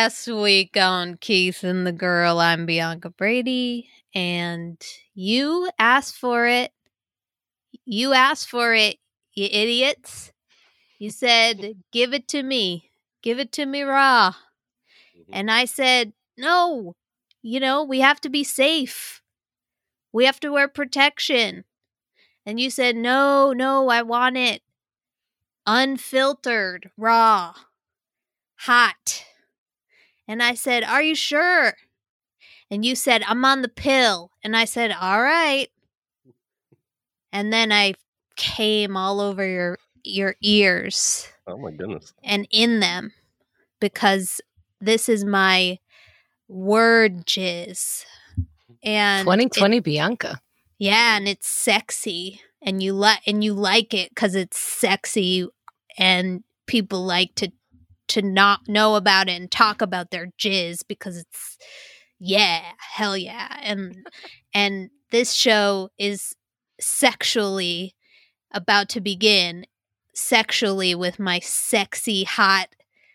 last week on Keith and the Girl, I'm Bianca Brady, and you asked for it. You asked for it, you idiots. You said, give it to me. Give it to me raw. And I said, no, we have to be safe. We have to wear protection. And you said, no, I want it unfiltered, raw, hot. And I said, are you sure? And you said, I'm on the pill. And I said, all right. And then I came all over your ears. Oh, my goodness. And in them. Because this is my word jizz. And 2020 Bianca. Yeah, and it's sexy. And you like it because it's sexy. And people like to not know about it and talk about their jizz because it's hell yeah. And this show is sexually about to begin sexually with my sexy hot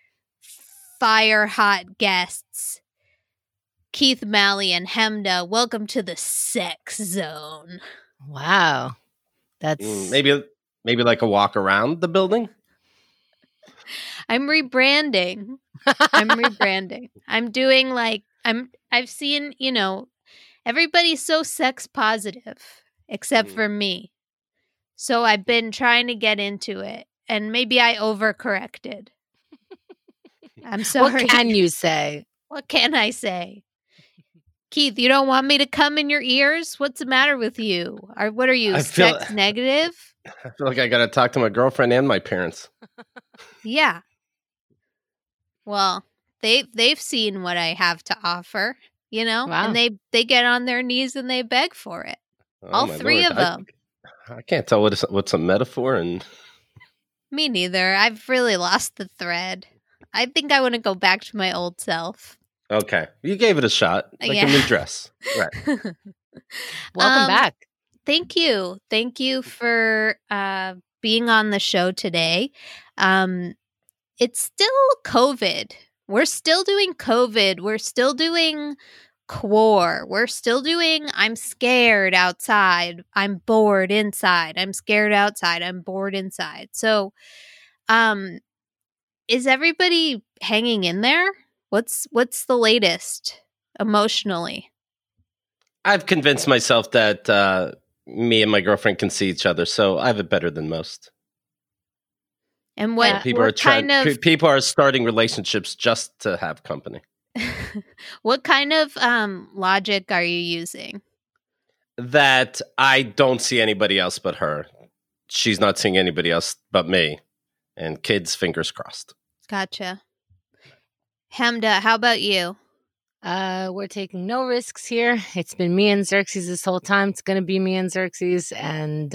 fire hot guests Keith Malley and Hemda. Welcome to the sex zone. Wow. That's maybe like a walk around the building. I'm rebranding. I'm doing I've seen, everybody's so sex positive except for me. So I've been trying to get into it and maybe I overcorrected. I'm sorry. What can you say? What can I say? Keith, you don't want me to come in your ears? What's the matter with you? What are you, sex negative? I feel like I got to talk to my girlfriend and my parents. Yeah. Well, they've seen what I have to offer, Wow. and they get on their knees and they beg for it. Oh, all three Lord. of them. I can't tell what's a metaphor and. Me neither. I've really lost the thread. I think I want to go back to my old self. Okay, you gave it a shot, like a new dress, right? Welcome back. Thank you for being on the show today. It's still COVID. We're still doing COVID. We're still doing core. We're still doing I'm scared outside. I'm bored inside. I'm scared outside. I'm bored inside. So, is everybody hanging in there? What's the latest emotionally? I've convinced myself that me and my girlfriend can see each other, so I have it better than most. And what people are starting relationships just to have company. What kind of logic are you using? That I don't see anybody else but her. She's not seeing anybody else but me. And kids, fingers crossed. Gotcha. Hemda, how about you? We're taking no risks here. It's been me and Xerxes this whole time. It's going to be me and Xerxes. And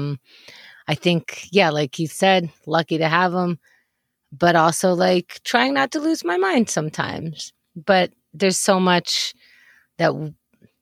I think, like you said, lucky to have him. But also trying not to lose my mind sometimes. But there's so much there's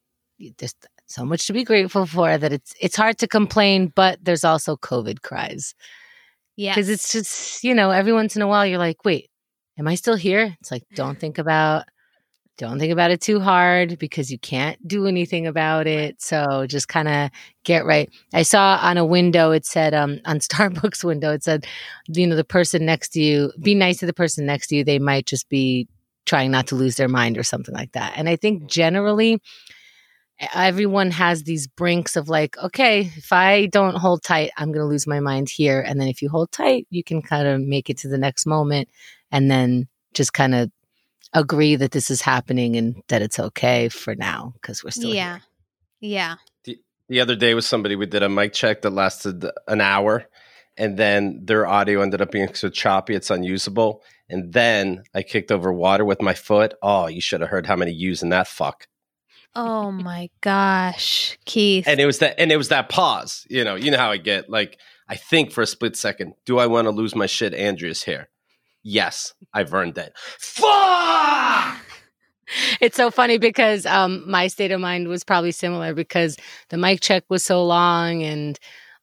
so much to be grateful for that it's hard to complain, but there's also COVID cries. Yeah. Because it's just, every once in a while you're like, wait, am I still here? It's like, don't think about it too hard because you can't do anything about it. So just kind of get right. I saw on a window, it said, on Starbucks window, it said, the person next to you, be nice to the person next to you. They might just be trying not to lose their mind or something like that. And I think generally everyone has these brinks of okay, if I don't hold tight, I'm going to lose my mind here. And then if you hold tight, you can kind of make it to the next moment and then just kind of agree that this is happening and that it's okay for now because we're still here. Yeah. The other day with somebody, we did a mic check that lasted an hour and then their audio ended up being so choppy it's unusable. And then I kicked over water with my foot. Oh, you should have heard how many U's in that fuck. Oh my gosh, Keith. And it was that pause. You know how I get. I think for a split second, do I want to lose my shit Andrea's hair? Yes, I've earned it. Fuck! It's so funny because my state of mind was probably similar because the mic check was so long and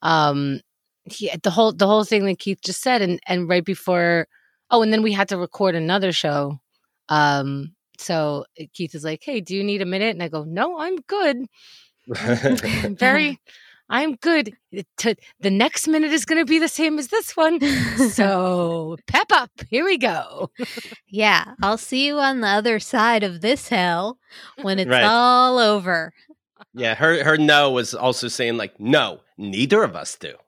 the whole thing that Keith just said and right before and then we had to record another show So Keith is like, "Hey, do you need a minute?" And I go, "No, I'm good. I'm good. The next minute is going to be the same as this one. So pep up. Here we go." Yeah, I'll see you on the other side of this hell when it's Right. all over. Yeah, her no was also saying like, no, neither of us do.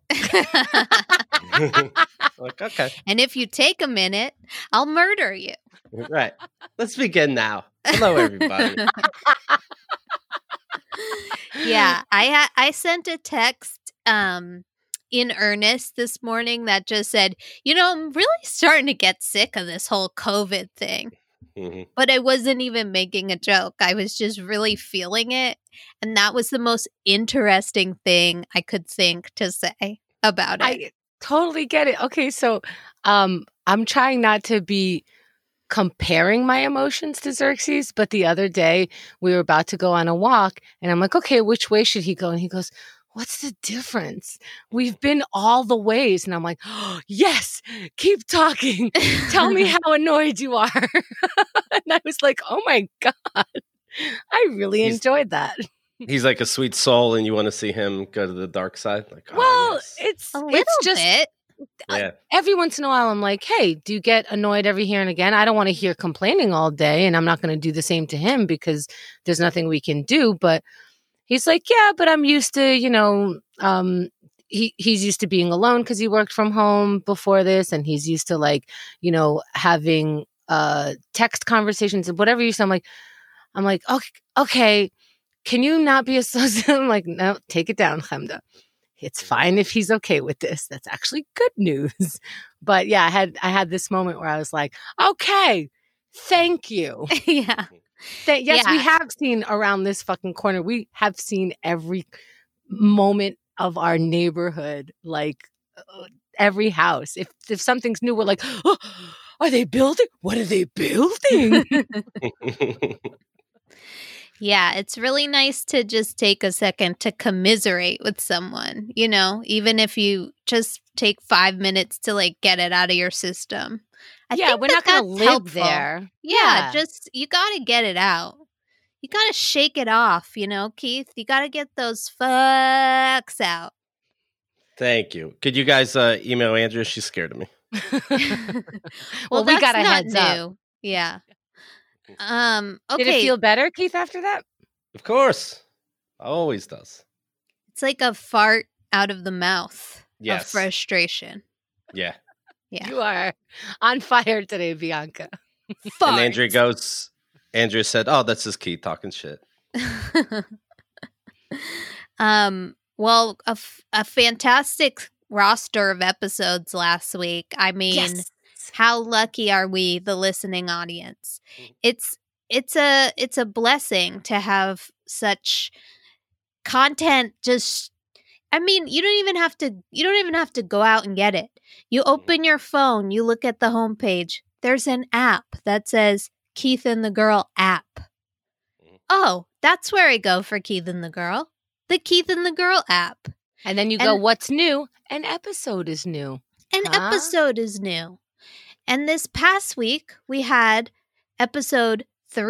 Like, okay, And if you take a minute, I'll murder you. right. Let's begin now. Hello, everybody. Yeah, I sent a text in earnest this morning that just said, I'm really starting to get sick of this whole COVID thing. Mhm. But I wasn't even making a joke. I was just really feeling it. And that was the most interesting thing I could think to say about it. I totally get it. Okay, so I'm trying not to be comparing my emotions to Xerxes, but the other day we were about to go on a walk and I'm like, okay, which way should he go? And he goes, what's the difference? We've been all the ways. And I'm like, oh, yes, keep talking. Tell me how annoyed you are. And I was like, oh my God, I really enjoyed that. He's like a sweet soul, and you want to see him go to the dark side. Like, Well, yes. it's a little just bit. Yeah. Every once in a while, I'm like, hey, do you get annoyed every here and again? I don't want to hear complaining all day, and I'm not going to do the same to him because there's nothing we can do. But he's like, yeah, but I'm used to, he's used to being alone because he worked from home before this, and he's used to having text conversations and whatever you say. I'm like, okay, can you not be a socialist? I'm like, no, take it down, Chemda. It's fine if he's okay with this. That's actually good news. But yeah, I had this moment where I was like, okay, thank you. Yeah. Yes, we have seen around this fucking corner. We have seen every moment of our neighborhood, like every house. If something's new, we're like, oh, are they building? What are they building? Yeah, it's really nice to just take a second to commiserate with someone, even if you just take 5 minutes to get it out of your system. I think we're not going to live helpful. there. Yeah, just you got to get it out. You got to shake it off, Keith. You got to get those fucks out. Thank you. Could you guys email Andrea? She's scared of me. Well, we got a not heads new. up. Yeah. Okay. Did it feel better, Keith, after that? Of course. Always does. It's like a fart out of the mouth Yes. of frustration. Yeah. Yeah. You are on fire today, Bianca. And Andrea said, oh, that's just Keith talking shit. Well, a fantastic roster of episodes last week. I mean, yes. How lucky are we, the listening audience? It's a blessing to have such content. You don't even have to go out and get it. You open your phone, you look at the homepage. There's an app that says Keith and the Girl app. Oh, that's where I go for Keith and the Girl. The Keith and the Girl app. And then you go, what's new? An episode is new. Episode is new. And this past week, we had episode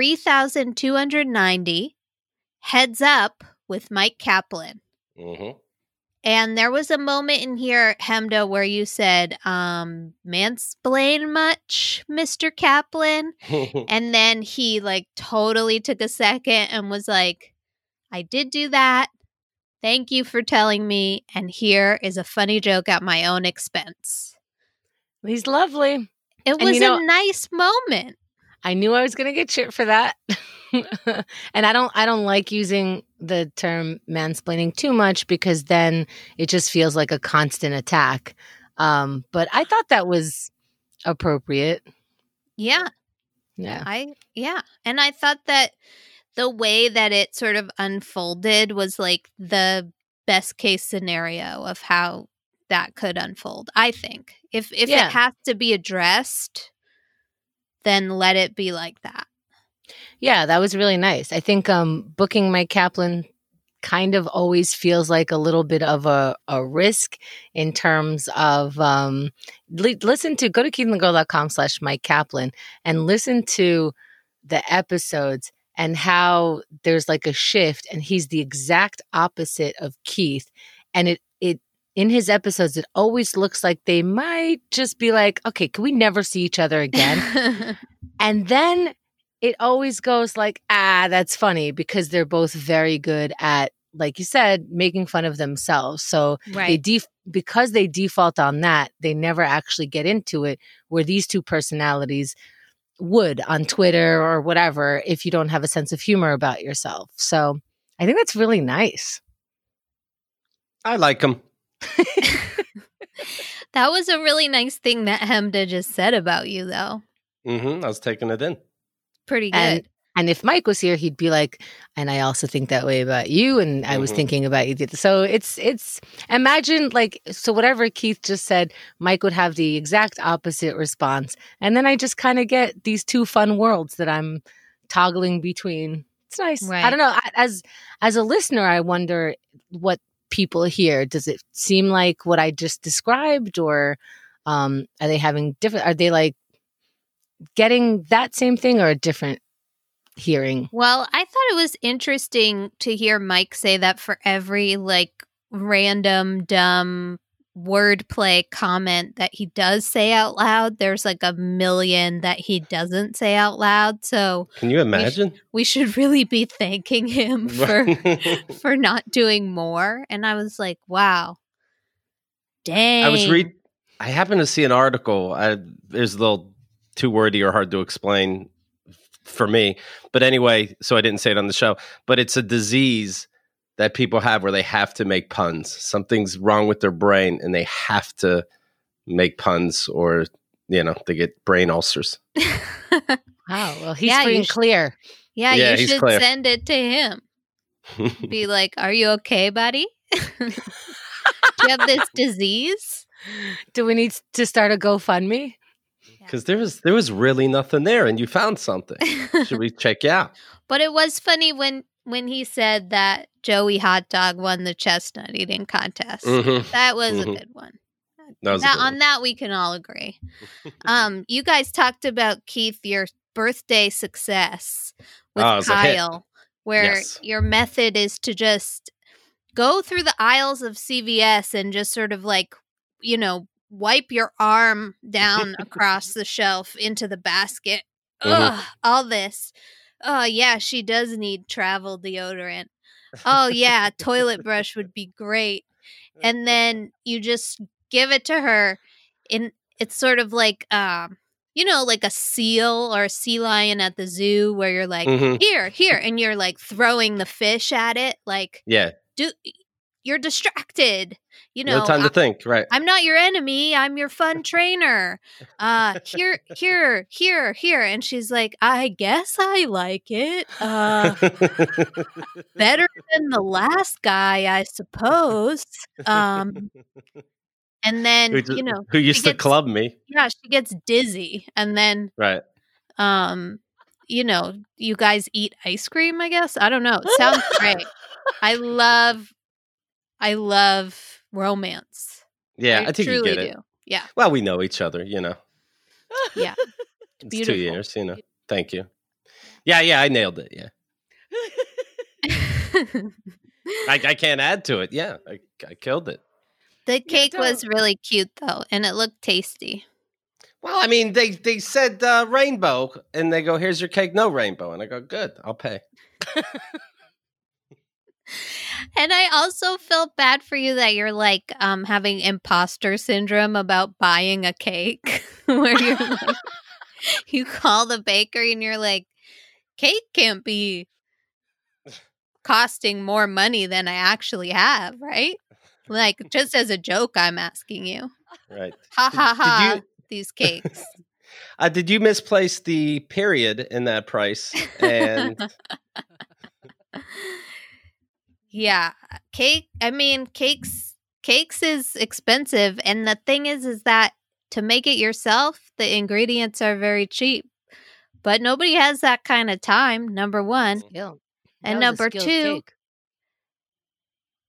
3290, Heads Up with Mike Kaplan. Mm-hmm. And there was a moment in here, Hemda, where you said, mansplain much, Mr. Kaplan? And then he totally took a second and was like, I did do that. Thank you for telling me. And here is a funny joke at my own expense. He's lovely. It was a nice moment. I knew I was going to get shit for that. And I don't like using the term mansplaining too much because then it just feels like a constant attack. But I thought that was appropriate. Yeah. Yeah. And I thought that the way that it sort of unfolded was the best case scenario of how that could unfold. I think if it has to be addressed, then let it be like that. Yeah, that was really nice. I think booking Mike Kaplan kind of always feels like a little bit of a risk in terms of listen to go to keithandthegirl.com/Mike Kaplan and listen to the episodes and how there's like a shift and he's the exact opposite of Keith. And it in his episodes, it always looks like they might just be like, okay, can we never see each other again? And then it always goes like, that's funny because they're both very good at, like you said, making fun of themselves. So Right. because they default on that, they never actually get into it where these two personalities would on Twitter or whatever if you don't have a sense of humor about yourself. So I think that's really nice. I like him. That was a really nice thing that Hemda just said about you, though. I was taking it in. Pretty good. And if Mike was here, he'd be like, and I also think that way about you. And I was thinking about you. So it's imagine like, so whatever Keith just said, Mike would have the exact opposite response. And then I just kind of get these two fun worlds that I'm toggling between. It's nice. Right. I don't know. As a listener, I wonder what people hear. Does it seem like what I just described, or are they having different, are they like getting that same thing or a different hearing? Well, I thought it was interesting to hear Mike say that for every like random dumb wordplay comment that he does say out loud, there's like a million that he doesn't say out loud. So can you imagine? We should really be thanking him for not doing more. And I was like, wow, dang. I happened to see an article. There's a little too wordy or hard to explain for me. But anyway, so I didn't say it on the show. But it's a disease that people have where they have to make puns. Something's wrong with their brain and they have to make puns or, they get brain ulcers. Wow. Well, he's free and clear. Yeah, you should send it to him. Be like, are you okay, buddy? Do you have this disease? Do we need to start a GoFundMe? Because there was really nothing there, and you found something. Should we check you out? But it was funny when he said that Joey Hot Dog won the chestnut eating contest. That was a good one. On that we can all agree. You guys talked about, Keith, your birthday success with Kyle, where your method is to just go through the aisles of CVS and just sort of like, wipe your arm down across the shelf into the basket. Ugh, all this. Oh, yeah, she does need travel deodorant. Oh, yeah, toilet brush would be great. And then you just give it to her. It's sort of like, like a seal or a sea lion at the zoo where you're like, here. And you're like throwing the fish at it. Like, you're distracted. No time to think, right? I'm not your enemy. I'm your fun trainer. Here. And she's like, I guess I like it. Better than the last guy, I suppose. And then, who used to club me. Yeah, she gets dizzy. And then, right. You guys eat ice cream, I guess. I don't know. It sounds great. I love romance. Yeah, I think you get it. Do. Yeah. Well, we know each other, Yeah. It's 2 years, Thank you. Yeah, I nailed it. Yeah. I can't add to it. Yeah, I killed it. The cake was really cute, though, and it looked tasty. Well, I mean, they said rainbow, and they go, here's your cake, no rainbow. And I go, good, I'll pay. And I also felt bad for you that you're like having imposter syndrome about buying a cake where you're like, you call the bakery and you're like, cake can't be costing more money than I actually have, right? Like, just as a joke, I'm asking you. Right. Ha, these cakes. Did you misplace the period in that price? And yeah, cakes is expensive. And the thing is that to make it yourself, the ingredients are very cheap. But nobody has that kind of time, number one. Skill. And number two,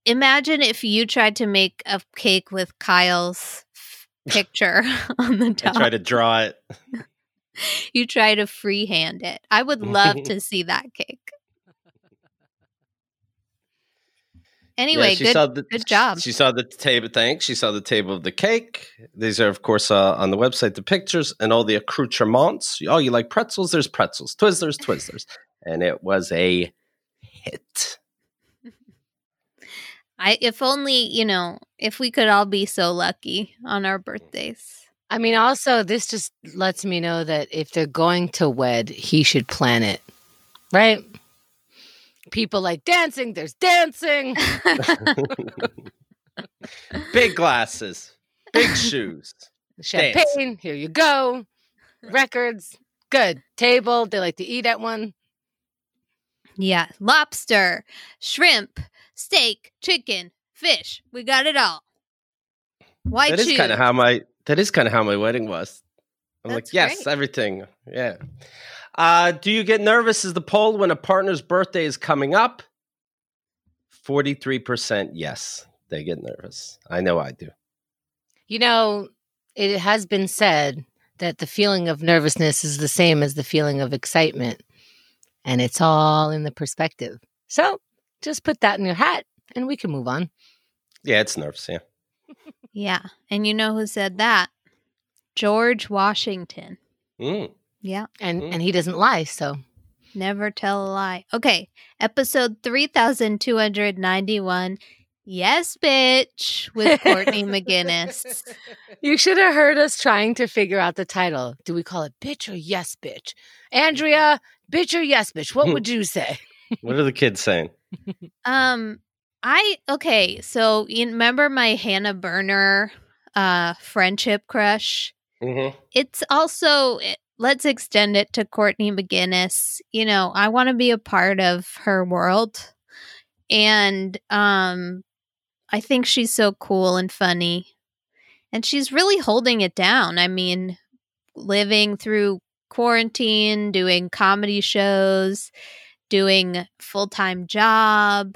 imagine if you tried to make a cake with Kyle's picture on the I top. try to draw it. You try to freehand it. I would love to see that cake. Anyway, good job. She saw the table. Thanks. She saw the table of the cake. These are, of course, on the website, the pictures and all the accoutrements. Oh, you like pretzels? There's pretzels. Twizzlers. And it was a hit. If only, if we could all be so lucky on our birthdays. I mean, also, this just lets me know that if they're going to wed, he should plan it, right? People like dancing. There's dancing. Big glasses. Big shoes. Champagne. Dance. Here you go. Records. Good. Table. They like to eat at one. Yeah. Lobster, shrimp, steak, chicken, fish. We got it all. Why choose? That is kind of how my wedding was. I'm That's like, yes, great. everything. Yeah. Do you get nervous as the poll when a partner's birthday is coming up? 43% yes, they get nervous. I know I do. It has been said that the feeling of nervousness is the same as the feeling of excitement. And it's all in the perspective. So just put that in your hat and we can move on. Yeah, it's nerves, yeah. Yeah. And you know who said that? George Washington. Mm. Yeah. And he doesn't lie, so. Never tell a lie. Okay. Episode 3291. Yes, bitch. With Courtney McGinnis. You should have heard us trying to figure out the title. Do we call it bitch or yes, bitch? Andrea, bitch or yes, bitch? What would you say? What are the kids saying? So you remember my Hannah Berner friendship crush? Mm-hmm. It's also, let's extend it to Courtney McGinnis. I want to be a part of her world. And I think she's so cool and funny. And she's really holding it down. I mean, living through quarantine, doing comedy shows, doing full-time job,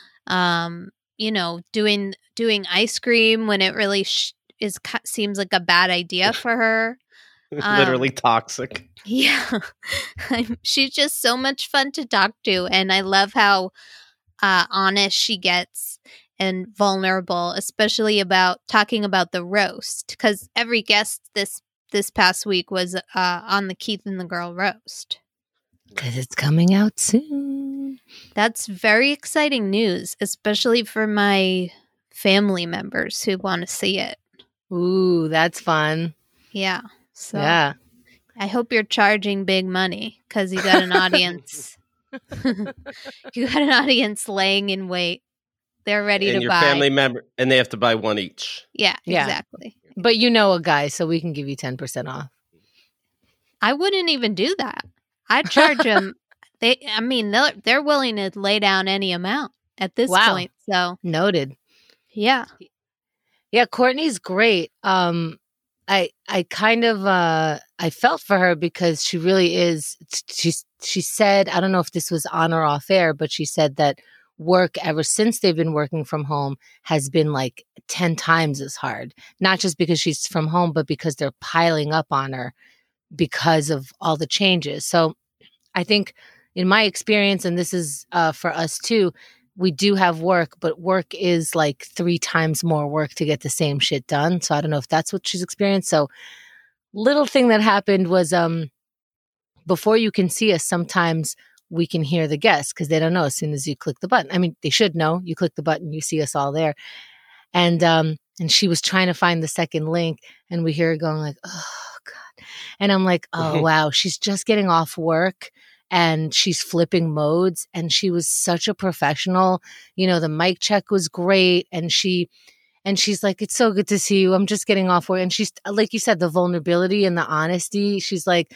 doing ice cream when it really seems like a bad idea for her. Literally toxic. Yeah. She's just so much fun to talk to. And I love how honest she gets and vulnerable, especially about talking about the roast. Because every guest this past week was on the Keith and the Girl roast. Because it's coming out soon. That's very exciting news, especially for my family members who want to see it. Ooh, that's fun. Yeah. So yeah. I hope you're charging big money because you got an audience. You got an audience laying in wait. They're ready to buy. And your family member, and they have to buy one each. Yeah, exactly. But you know a guy, so we can give you 10% off. I wouldn't even do that. I'd charge them. They're willing to lay down any amount at this point. So noted. Yeah. Yeah, Courtney's great. I kind of I felt for her because she really is. She said, I don't know if this was on or off air, but she said that work ever since they've been working from home has been like 10 times as hard. Not just because she's from home, but because they're piling up on her because of all the changes. So I think in my experience, and this is for us too, we do have work, but work is like 3 times more work to get the same shit done. So I don't know if that's what she's experienced. So little thing that happened was before you can see us, sometimes we can hear the guests because they don't know as soon as you click the button. I mean, they should know. You click the button, you see us all there. And she was trying to find the second link, and we hear her going like, oh, God. And I'm like, oh, wow, she's just getting off work. And she's flipping modes, and she was such a professional. The mic check was great. And she's like, it's so good to see you. I'm just getting off work. And she's, like you said, the vulnerability and the honesty. She's like,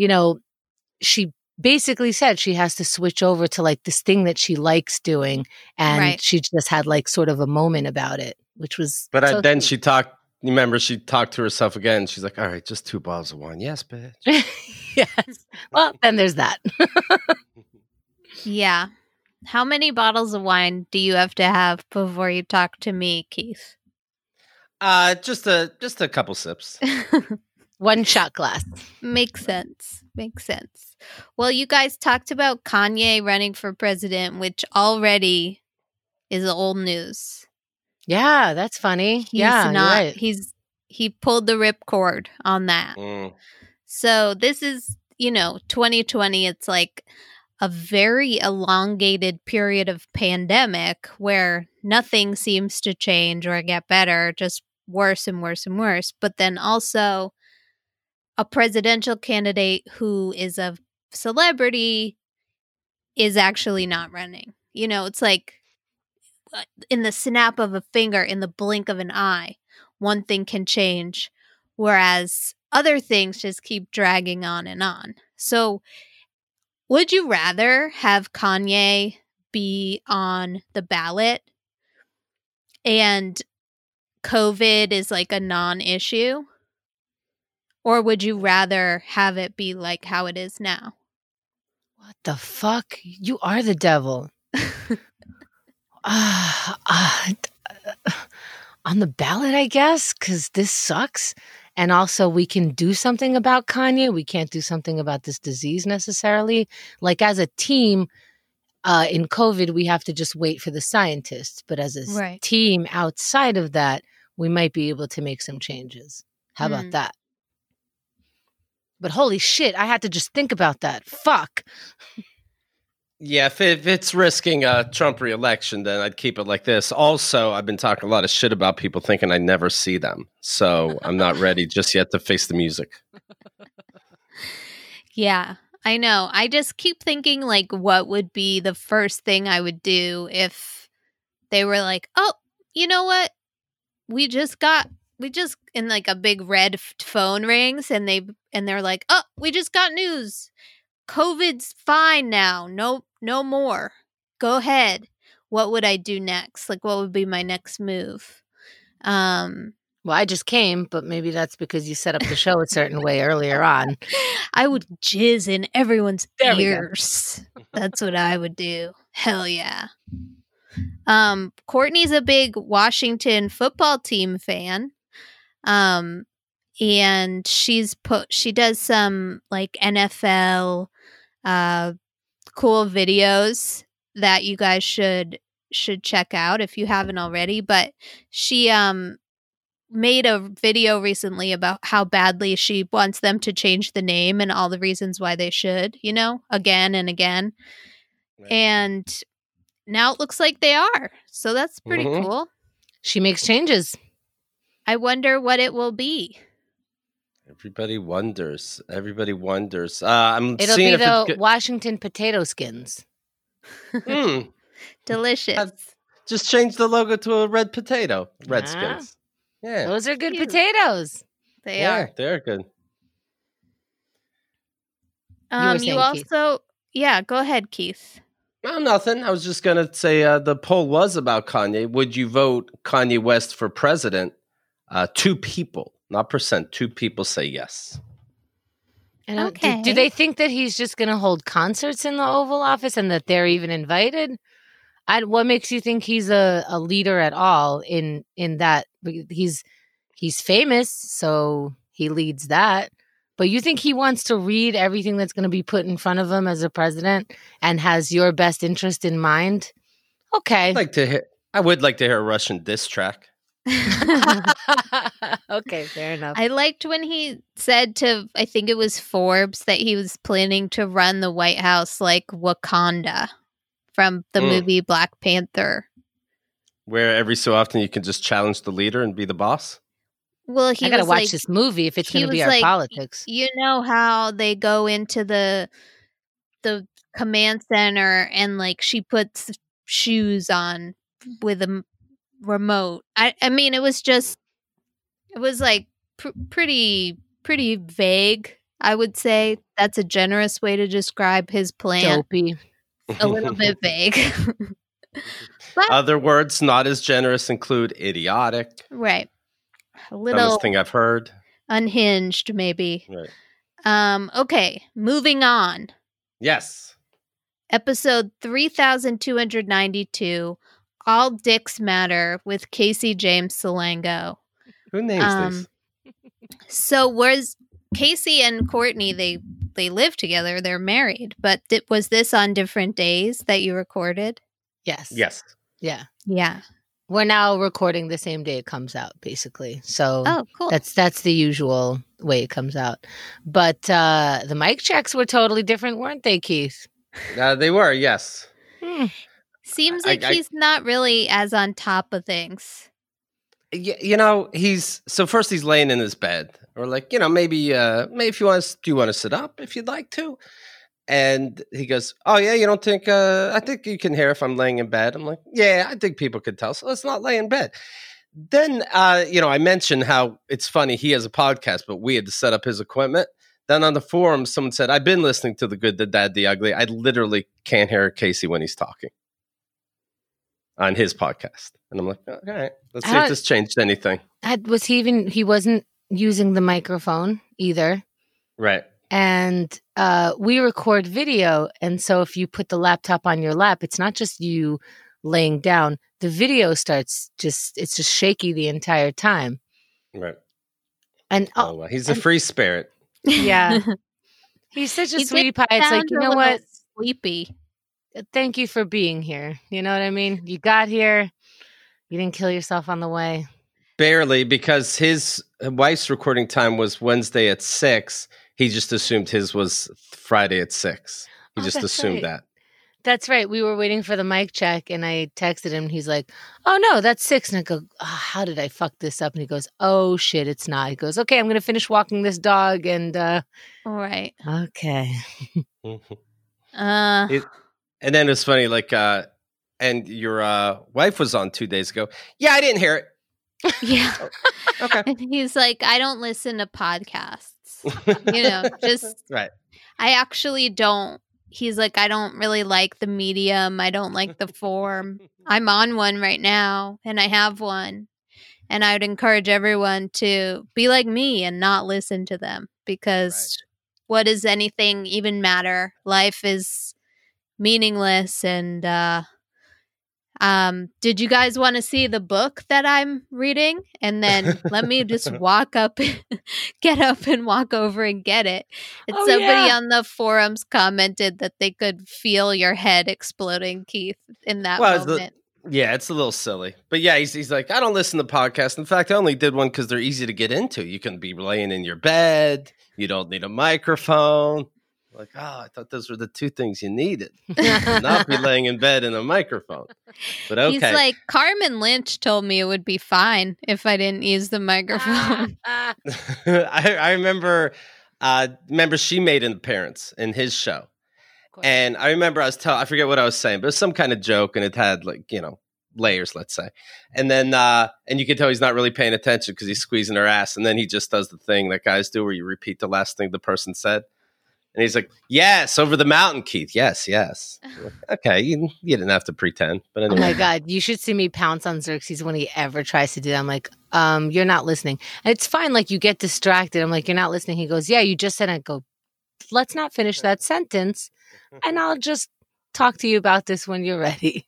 she basically said she has to switch over to like this thing that she likes doing. And she just had like sort of a moment about it, which was. But then she talked. You remember she talked to herself again. She's like, all right, just 2 bottles of wine. Yes, bitch. Yes. Well, then there's that. Yeah. How many bottles of wine do you have to have before you talk to me, Keith? Just a couple sips. 1 shot glass. Makes sense. Makes sense. Well, you guys talked about Kanye running for president, which already is old news. Yeah, that's funny. You're right. He pulled the ripcord on that. So this is, 2020. It's like a very elongated period of pandemic where nothing seems to change or get better, just worse and worse and worse. But then also a presidential candidate who is a celebrity is actually not running. It's like in the snap of a finger, in the blink of an eye, one thing can change, whereas other things just keep dragging on and on. So would you rather have Kanye be on the ballot and COVID is like a non-issue? Or would you rather have it be like how it is now? What the fuck? You are the devil. On the ballot, I guess, because this sucks. And also, we can do something about Kanye. We can't do something about this disease necessarily. Like, as a team, in COVID, we have to just wait for the scientists. But as a team outside of that, we might be able to make some changes. How about that? But holy shit, I had to just think about that. Fuck. Yeah, if it's risking a Trump re-election, then I'd keep it like this. Also, I've been talking a lot of shit about people thinking I never see them. So I'm not ready just yet to face the music. Yeah, I know. I just keep thinking, like, what would be the first thing I would do if they were like, oh, you know what? We just in like a big red phone rings and they're like, oh, we just got news. COVID's fine now. No more. Go ahead. What would I do next? Like, what would be my next move? Well, I just came, but maybe that's because you set up the show a certain way earlier on. I would jizz in everyone's ears. That's what I would do. Hell yeah. Courtney's a big Washington football team fan. And she does some like NFL cool videos that you guys should check out if you haven't already. But she made a video recently about how badly she wants them to change the name and all the reasons why they should, again and again. Right. And now it looks like they are. So that's pretty cool. She makes changes. I wonder what it will be. Everybody wonders. It'll be the Washington potato skins. Delicious. Just change the logo to a red potato. Redskins. Yeah. Those are good potatoes. They are. They're good. You also... Yeah, go ahead, Keith. No, nothing. I was just going to say the poll was about Kanye. Would you vote Kanye West for president? 2 people, not percent. 2 people say yes. And do they think that he's just going to hold concerts in the Oval Office and that they're even invited? What makes you think he's a leader at all in that? He's famous, so he leads that. But you think he wants to read everything that's going to be put in front of him as a president and has your best interest in mind? Okay. I would like to hear a Russian diss track. Okay, fair enough. I liked when he said to, I think it was Forbes, that he was planning to run the White House like Wakanda from the movie Black Panther. Where every so often you can just challenge the leader and be the boss? Well, I gotta watch this movie if it's going to be our politics. You know how they go into the command center and like she puts shoes on with a remote. I mean, it was like pretty vague. I would say that's a generous way to describe his plan. Dopey. A little bit vague. But, other words not as generous include idiotic. Right. A little dumbest thing I've heard. Unhinged, maybe. Right. Okay, moving on. Yes. episode 3292, All Dicks Matter with Casey James Salango. Who names these? So was Casey and Courtney, they live together, they're married, but was this on different days that you recorded? Yes. Yes. Yeah. Yeah. We're now recording the same day it comes out, basically. So cool. That's the usual way it comes out. But the mic checks were totally different, weren't they, Keith? They were, yes. Seems like he's not really as on top of things. You know, first he's laying in his bed, or like, maybe if you want to, do you want to sit up if you'd like to? And he goes, oh yeah, you don't think, I think you can hear if I'm laying in bed. I'm like, yeah, I think people could tell, so let's not lay in bed. Then, I mentioned how it's funny, he has a podcast, but we had to set up his equipment. Then on the forum, someone said, I've been listening to The Good, The Bad, The Ugly. I literally can't hear Casey when he's talking on his podcast. And I'm like, all right, let's see if this changed anything. He wasn't using the microphone either. Right. And we record video. And so if you put the laptop on your lap, it's not just you laying down. The video starts it's just shaky the entire time. Right. And he's a free spirit. Yeah. He's such a sweetie pie. It's like, you know what? Sleepy. Thank you for being here. You know what I mean? You got here. You didn't kill yourself on the way. Barely, because his wife's recording time was Wednesday at 6. He just assumed his was Friday at 6. He just assumed that. That's right. We were waiting for the mic check, and I texted him. He's like, oh, no, that's 6. And I go, how did I fuck this up? And he goes, oh, shit, it's not. He goes, okay, I'm going to finish walking this dog. And all right. Okay. And then it's funny, like, and your wife was on 2 days ago. Yeah, I didn't hear it. Yeah. Okay. And he's like, I don't listen to podcasts. Just right. I actually don't. He's like, I don't really like the medium. I don't like the form. I'm on one right now, and I have one. And I would encourage everyone to be like me and not listen to them, because what does anything even matter? Life is meaningless. And did you guys want to see the book that I'm reading? And then let me just get up and walk over and get it. And somebody on the forums commented that they could feel your head exploding, Keith, in that moment. It's a little silly. But yeah, he's like, I don't listen to podcasts. In fact, I only did one because they're easy to get into. You can be laying in your bed. You don't need a microphone. Like, I thought those were the two things you needed. Not be laying in bed in a microphone. But okay. He's like, Carmen Lynch told me it would be fine if I didn't use the microphone. I remember she made an appearance in his show. And I remember I forget what I was saying, but it was some kind of joke, and it had layers, let's say. And then, and you can tell he's not really paying attention because he's squeezing her ass. And then he just does the thing that guys do where you repeat the last thing the person said. And he's like, yes, over the mountain, Keith. Yes, yes. Like, okay, you didn't have to pretend. But anyway. Oh, my God. You should see me pounce on Xerxes when he ever tries to do that. I'm like, you're not listening. And it's fine. Like, you get distracted. I'm like, you're not listening. He goes, yeah, you just said. I go, let's not finish that sentence. And I'll just talk to you about this when you're ready.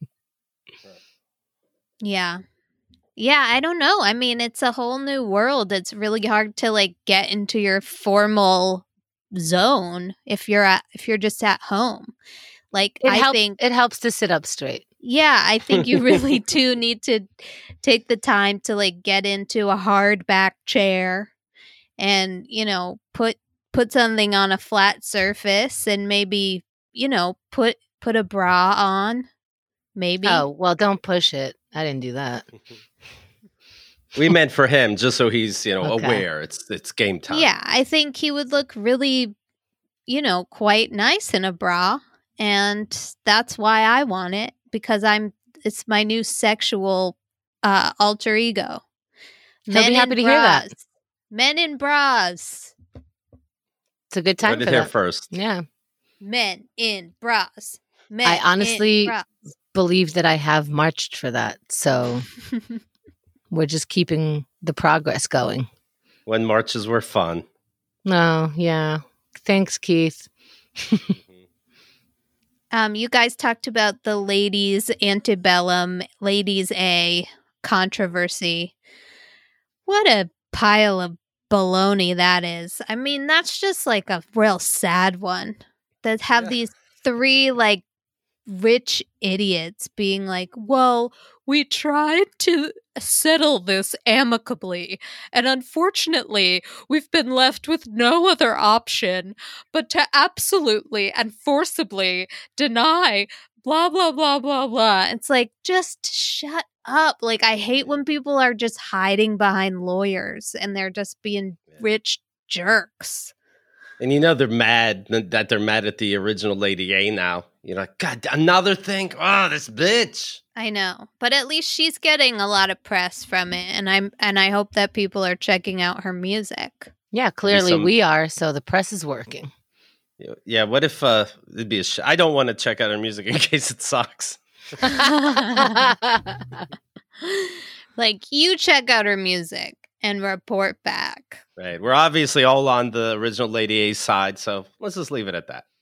Yeah. Yeah, I don't know. I mean, it's a whole new world. It's really hard to get into your formal zone if you're just at home. I think it helps to sit up straight. Yeah, I think you really do need to take the time to get into a hard back chair and put something on a flat surface and maybe put a bra on. Maybe. Oh, well, don't push it. I didn't do that. We meant for him, just so he's, aware. It's game time. Yeah, I think he would look really, quite nice in a bra. And that's why I want it, because it's my new sexual alter ego. He'll be happy to hear that. Men in bras. It's a good time for that. Here first. Yeah. Men in bras. I honestly believe that I have marched for that. So we're just keeping the progress going. When marches were fun. Oh, yeah. Thanks, Keith. You guys talked about the ladies antebellum, ladies A controversy. What a pile of baloney that is. I mean, that's just like a real sad one. That have these three like rich idiots being like, well, we tried to settle this amicably, and unfortunately, we've been left with no other option but to absolutely and forcibly deny blah, blah, blah, blah, blah. It's like, just shut up. Like, I hate when people are just hiding behind lawyers and they're just being rich jerks. And you know they're mad that they're mad at the original Lady A now. You're like, God, another thing? Oh, this bitch. I know, but at least she's getting a lot of press from it, and I hope that people are checking out her music. Yeah, clearly we are, so the press is working. Yeah, what if it'd be I don't want to check out her music in case it sucks. Like, you check out her music and report back. Right. We're obviously all on the original Lady A's side, so let's just leave it at that.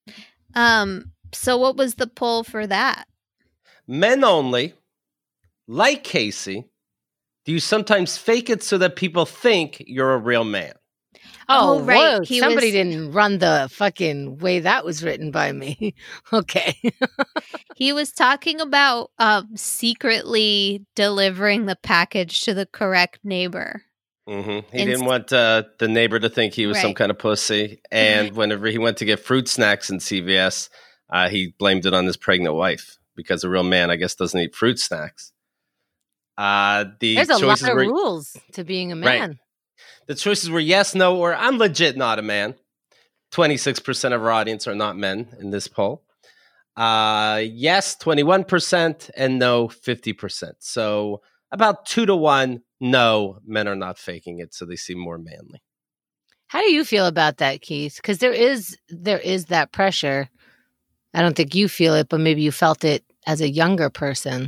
So what was the poll for that? Men only, like Casey, do you sometimes fake it so that people think you're a real man? Oh, right. Whoa. Somebody didn't run the fucking way that was written by me. Okay. He was talking about secretly delivering the package to the correct neighbor. Mm-hmm. He didn't want the neighbor to think he was some kind of pussy. And whenever he went to get fruit snacks in CVS, he blamed it on his pregnant wife because a real man, I guess, doesn't eat fruit snacks. There's a lot of rules to being a man. Right. The choices were yes, no, or I'm legit not a man. 26% of our audience are not men in this poll. Yes, 21%, and no, 50%. So about 2-1, no, men are not faking it, so they seem more manly. How do you feel about that, Keith? Because there is that pressure. I don't think you feel it, but maybe you felt it as a younger person.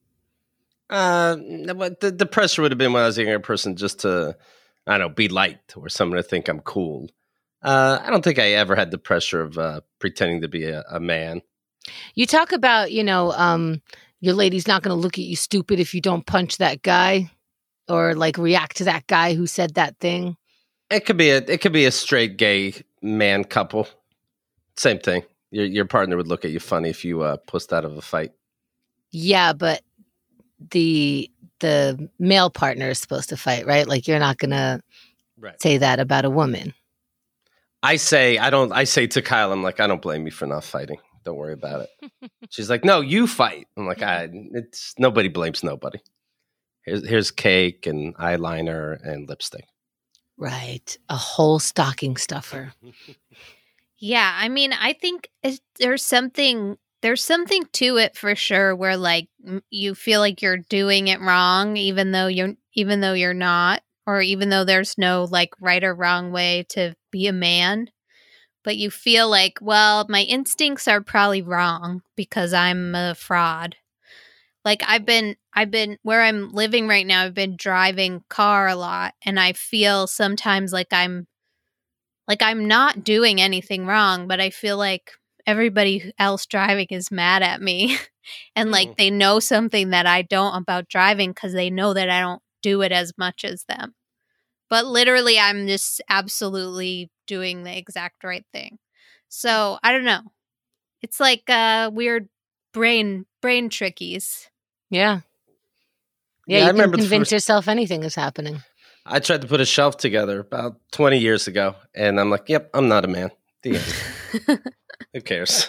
The pressure would have been when I was a younger person just to, I don't know, be liked or someone to think I'm cool. I don't think I ever had the pressure of pretending to be a man. You talk about, your lady's not going to look at you stupid if you don't punch that guy or like react to that guy who said that thing. It could be a straight gay man couple. Same thing. Your partner would look at you funny if you pussed out of a fight. Yeah, but the male partner is supposed to fight, right? Like you're not going to say that about a woman. I say to Kyle, I'm like, I don't blame you for not fighting. Don't worry about it. She's like, no, you fight. I'm like, it's nobody blames nobody. Here's cake and eyeliner and lipstick. Right. A whole stocking stuffer. Yeah, I mean, I think there's something to it for sure where like you feel like you're doing it wrong even though you're not, or even though there's no like right or wrong way to be a man. But you feel like, well, my instincts are probably wrong because I'm a fraud. Like I've been where I'm living right now, I've been driving car a lot, and I feel sometimes like I'm not doing anything wrong, but I feel like everybody else driving is mad at me. And like they know something that I don't about driving because they know that I don't do it as much as them. But literally I'm just absolutely doing the exact right thing. So I don't know. It's like weird brain trickies. Yeah. Yeah, you can convince yourself anything is happening. I tried to put a shelf together about 20 years ago, and I'm like, yep, I'm not a man. The end. Who cares?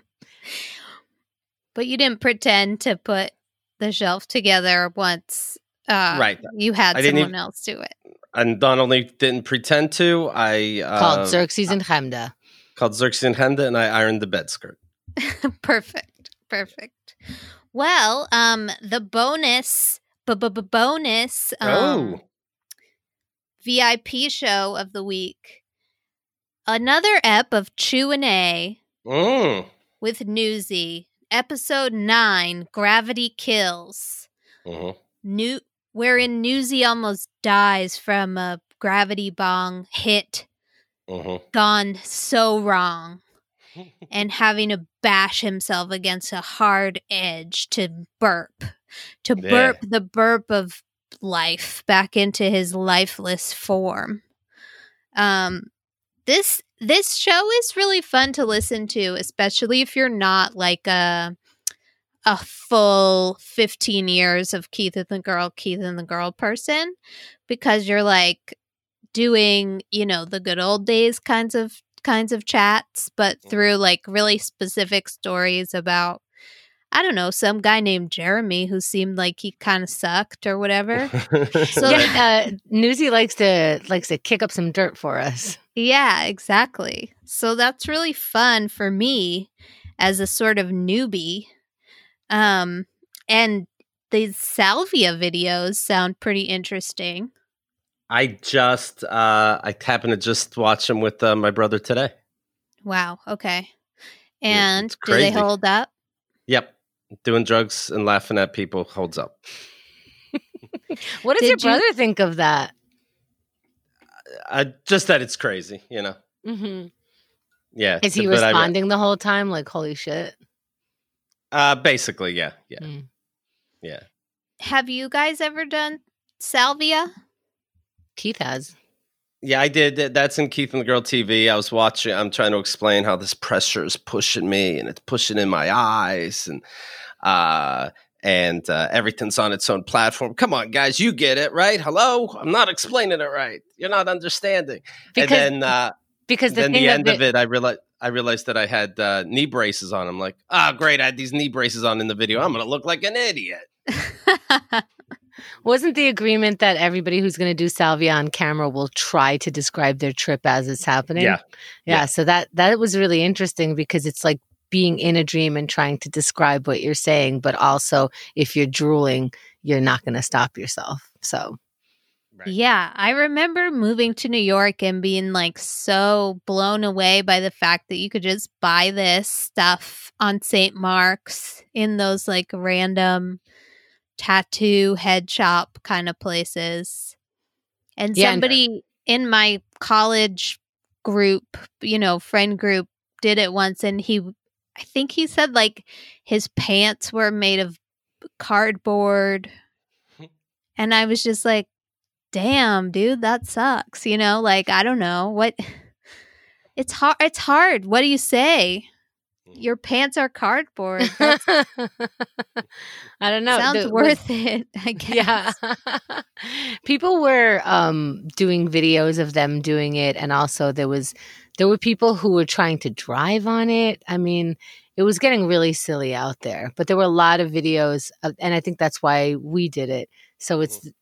But you didn't pretend to put the shelf together once you had someone else do it. And not only didn't pretend to, I... called Xerxes and Chemda. And I ironed the bed skirt. Perfect. Well, the bonus VIP show of the week. Another ep of Q&A with Newsy. Episode 9, Gravity Kills. Wherein Newsy almost dies from a gravity bong hit gone so wrong. and having to bash himself against a hard edge to burp the burp of life back into his lifeless form. This show is really fun to listen to, especially if you're not like a full 15 years of Keith and the Girl person, because you're like doing, the good old days kinds of chats, but through like really specific stories about, I don't know, some guy named Jeremy who seemed like he kind of sucked or whatever. So Newsy likes to kick up some dirt for us. Yeah, exactly. So that's really fun for me as a sort of newbie. And the salvia videos sound pretty interesting. I happened to just watch them with my brother today. Wow. Okay. And do crazy. they hold up? Yep. Doing drugs and laughing at people holds up. What does your brother think of that? Just that it's crazy, Mm-hmm. Yeah. Is he responding the whole time like, holy shit? Basically, yeah. Yeah. Have you guys ever done salvia? Keith has. Yeah, I did. That's in Keith and the Girl TV. I'm trying to explain how this pressure is pushing me and it's pushing in my eyes and everything's on its own platform. Come on, guys, you get it, right? Hello? I'm not explaining it right. You're not understanding. Because the end of it, I realized that I had knee braces on. I'm like, great, I had these knee braces on in the video. I'm going to look like an idiot. Wasn't the agreement that everybody who's going to do salvia on camera will try to describe their trip as it's happening? Yeah. So that was really interesting because it's like being in a dream and trying to describe what you're saying, but also if you're drooling, you're not going to stop yourself. So. Right. Yeah, I remember moving to New York and being like so blown away by the fact that you could just buy this stuff on St. Mark's in those like random tattoo head shop kind of places. And somebody in my college group, friend group, did it once, and I think he said like his pants were made of cardboard. And I was just like, damn, dude, that sucks. Like, I don't know what. It's hard. What do you say? Your pants are cardboard. I don't know. Sounds worth it, I guess. Yeah. People were doing videos of them doing it. And also there were people who were trying to drive on it. I mean, it was getting really silly out there. But there were a lot of videos. And I think that's why we did it. So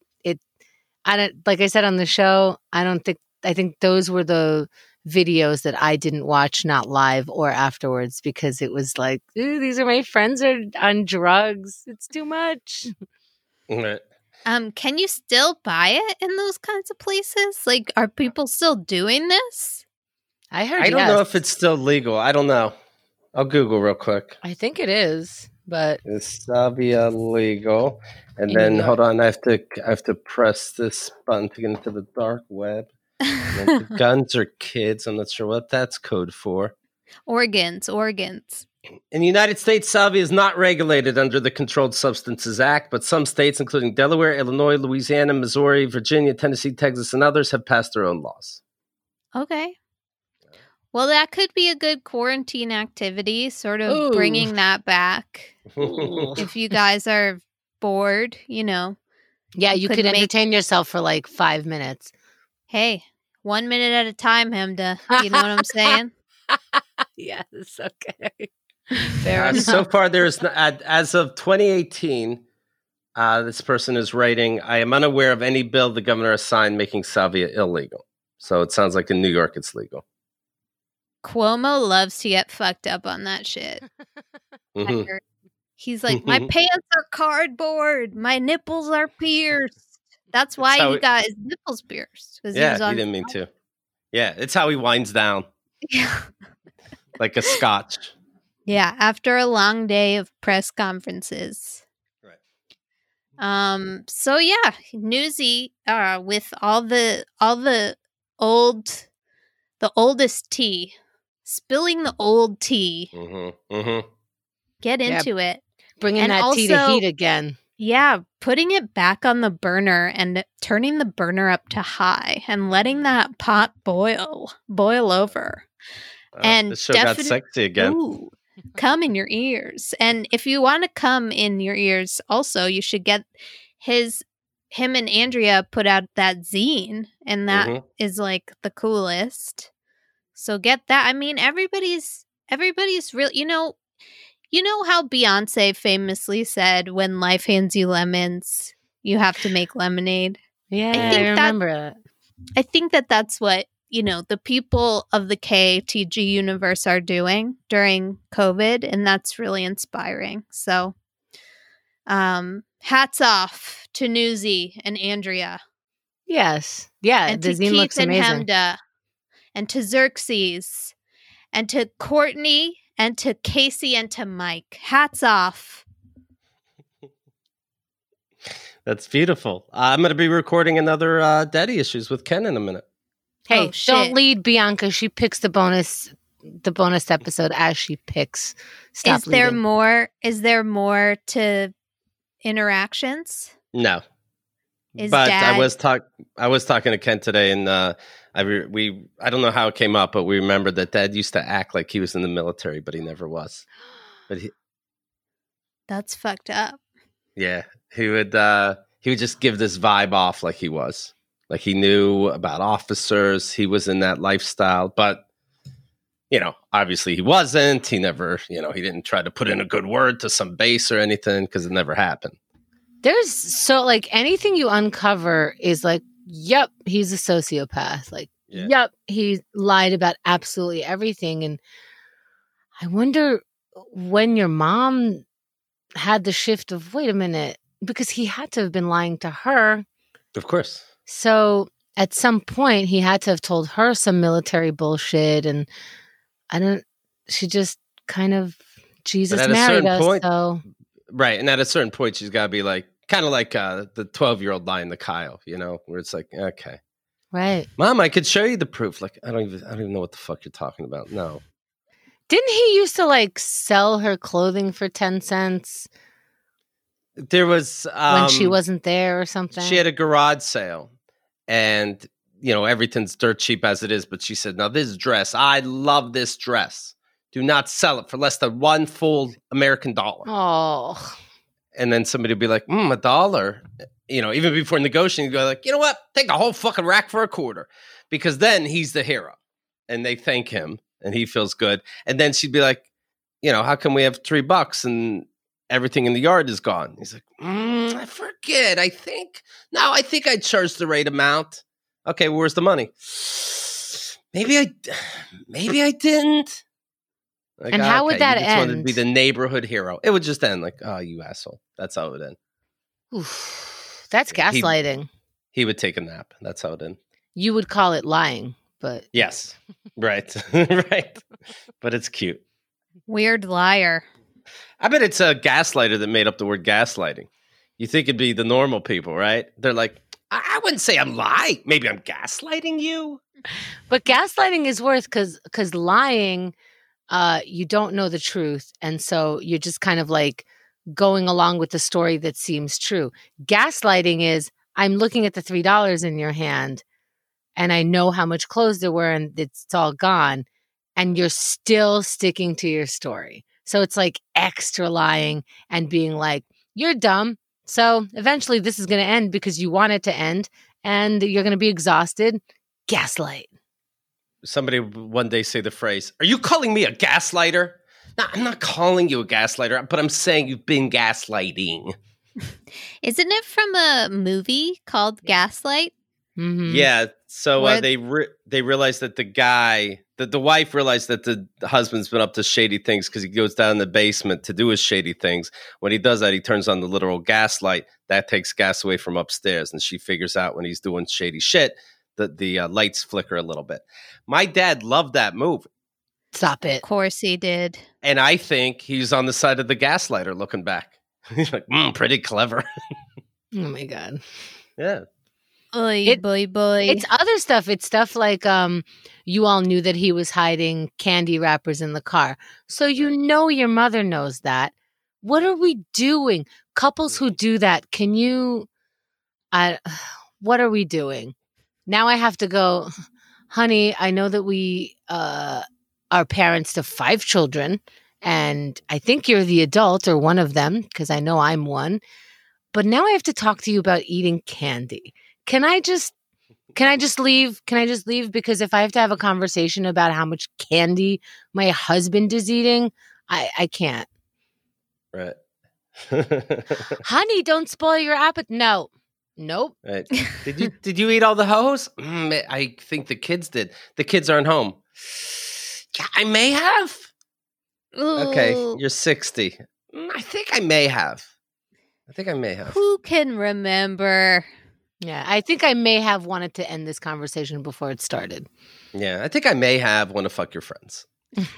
like I said on the show, I think those were the videos that I didn't watch, not live or afterwards, because it was like, ooh, these are my friends are on drugs. It's too much. Right. Can you still buy it in those kinds of places? Like, are people still doing this? I heard. I don't know if it's still legal. I don't know. I'll Google real quick. I think it is, but is salvia legal? And then hold on, I have to press this button to get into the dark web. Guns or kids? I'm not sure what that's code for. Organs. In the United States, salvia is not regulated under the Controlled Substances Act, but some states, including Delaware, Illinois, Louisiana, Missouri, Virginia, Tennessee, Texas, and others, have passed their own laws. Okay. Well, that could be a good quarantine activity, sort of bringing that back. If you guys are bored, Yeah, you could entertain yourself for like 5 minutes. Hey, 1 minute at a time, Hemda. You know what I'm saying? Yes, okay. Fair enough. So far, there's as of 2018, this person is writing, I am unaware of any bill the governor has signed making salvia illegal. So it sounds like in New York it's legal. Cuomo loves to get fucked up on that shit. Mm-hmm. He's like, my pants are cardboard. My nipples are pierced. That's why he got his nipples pierced. Yeah, he didn't mean to. Yeah, it's how he winds down. Yeah. Like a scotch. Yeah, after a long day of press conferences. Right. So yeah, Newsy, with all the oldest tea spilling the old tea. Mm-hmm. Mm-hmm. Get into it. Bringing And that tea to also- heat again. Yeah, putting it back on the burner and turning the burner up to high and letting that pot boil over. And the show got sexy again. Ooh, come in your ears. And if you want to come in your ears, also you should get him and Andrea put out that zine, and that is like the coolest. So get that. I mean, everybody's real. You know how Beyonce famously said, "When life hands you lemons, you have to make lemonade." Yeah, think I remember that. I think that's what, the people of the KTG universe are doing during COVID, and that's really inspiring. So, hats off to Newsy and Andrea. Yes. Yeah, And the to zine Keith looks and amazing. Hemda, and to Xerxes, and to Courtney, and to Casey, and to Mike. Hats off. That's beautiful. I'm going to be recording another Daddy Issues with Ken in a minute. Hey, Oh, shit. don't lead Bianca. She picks the bonus episode as she picks. Stop Is there leading. more? Is there more to interactions? No. Is But Dad? I was talking to Ken today, and I don't know how it came up, but we remembered that Dad used to act like he was in the military, but he never was. But That's fucked up. yeah, he would just give this vibe off like he was, like he knew about officers. He was in that lifestyle, but obviously he wasn't. He never, he didn't try to put in a good word to some base or anything because it never happened. There's anything you uncover is like, yep, he's a sociopath. Like, Yeah. yep, he lied about absolutely everything. And I wonder when your mom had the shift of, wait a minute, because he had to have been lying to her. Of course. So at some point he had to have told her some military bullshit. And she just kind of, Jesus at a married certain us. point- So Right. And at a certain point, she's got to be like, kind of like the 12-year-old lying to Kyle, where it's like, okay, right. Mom, I could show you the proof. Like, I don't even know what the fuck you're talking about. No. Didn't he used to like sell her clothing for 10 cents There was when she wasn't there or something? She had a garage sale, and everything's dirt cheap as it is. But she said, "Now this dress, I love this dress. Do not sell it for less than one full American dollar." Oh, And then somebody would be like, $1. Even before negotiating, you'd go like, you know what? Take a whole fucking rack for a quarter, because then he's the hero, and they thank him, and he feels good. And then she'd be like, how come we have $3 and everything in the yard is gone? He's like, I forget. I think I charged the right amount. Okay, well, where's the money? Maybe I didn't. Like, And how would that you just wanted to end? be the neighborhood hero. It would just end like, oh, you asshole. That's how it would end. oof. That's gaslighting. He would take a nap. That's how it ended. You would call it lying, but Yes. Right. Right. But it's cute. Weird liar. I bet it's a gaslighter that made up the word gaslighting. You think it'd be the normal people, right? They're like, I wouldn't say I'm lying. Maybe I'm gaslighting you. But gaslighting is worse because lying, you don't know the truth. And so you're just kind of like going along with the story that seems true. Gaslighting is, I'm looking at the $3 in your hand and I know how much clothes there were and it's all gone. And you're still sticking to your story. So it's like extra lying and being like, you're dumb. So eventually this is going to end because you want it to end and you're going to be exhausted. Gaslight. Somebody would one day say the phrase, "Are you calling me a gaslighter?" No, I'm not calling you a gaslighter, but I'm saying you've been gaslighting. Isn't it from a movie called Gaslight? Mm-hmm. Yeah. So Where- they realized that the wife realized that the husband's been up to shady things because he goes down in the basement to do his shady things. When he does that, he turns on the literal gas light. That takes gas away from upstairs. And she figures out when he's doing shady shit, that the lights flicker a little bit. My dad loved that movie. Stop it. Of course he did. And I think he's on the side of the gaslighter looking back. He's like, pretty clever. Oh my God. Yeah. Oy, boy, boy. It's other stuff. It's stuff like you all knew that he was hiding candy wrappers in the car. So you know your mother knows that. What are we doing? Couples who do that, can you what are we doing? Now I have to go, honey, I know that we are parents to 5 children, and I think you're the adult or one of them, because I know I'm one. But now I have to talk to you about eating candy. Can I just leave? Can I just leave? Because if I have to have a conversation about how much candy my husband is eating, I can't. Right. Honey, don't spoil your appetite. No. Nope. Right. Did you eat all the Ho-Hos? I think the kids did. The kids aren't home. Yeah, I may have. Okay, Ooh. you're 60. I think I may have. Who can remember? Yeah, I think I may have wanted to end this conversation before it started. Yeah, I think I may have want to fuck your friends.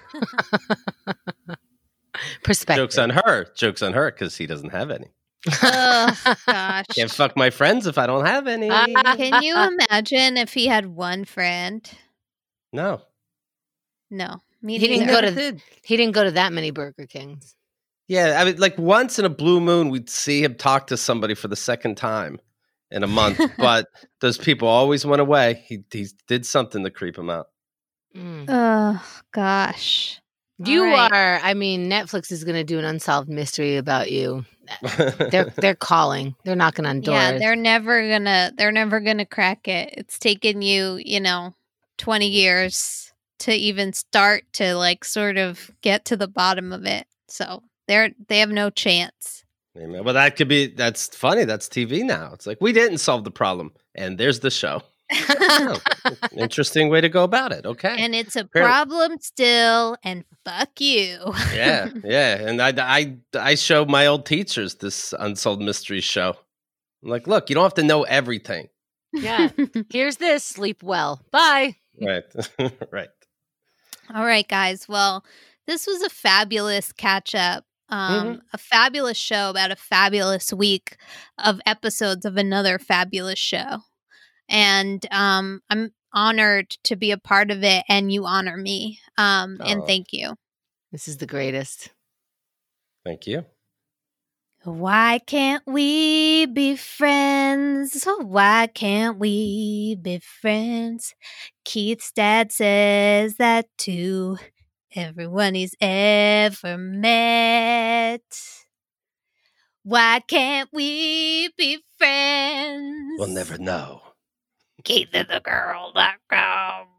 Perspective. Joke's on her because he doesn't have any. Oh, gosh. Can't fuck my friends if I don't have any. Can you imagine if he had one friend? No. No. Me He didn't neither. he didn't go to that many Burger Kings. Yeah, I mean, like once in a blue moon, we'd see him talk to somebody for the second time in a month. But those people always went away. He did something to creep him out. Oh, gosh. You All right. are. I mean, Netflix is going to do an unsolved mystery about you. They're calling. They're knocking on doors. Yeah, they're never gonna crack it. It's taken you, 20 years to even start to like sort of get to the bottom of it. So they have no chance. Well, that's funny. That's TV now. It's like, we didn't solve the problem. And there's the show. Oh, interesting way to go about it. Okay. And it's a problem still, and fuck you. Yeah. And I show my old teachers this Unsolved Mysteries show. I'm like, look, you don't have to know everything. Yeah. Here's this. Sleep well. Bye. Right. Right. All right, guys. Well, this was a fabulous catch up. A fabulous show about a fabulous week of episodes of another fabulous show. And I'm honored to be a part of it, and you honor me. And thank you. This is the greatest. Thank you. Why can't we be friends? Why can't we be friends? Keith's dad says that to everyone he's ever met. Why can't we be friends? We'll never know. KeithAndTheGirl.com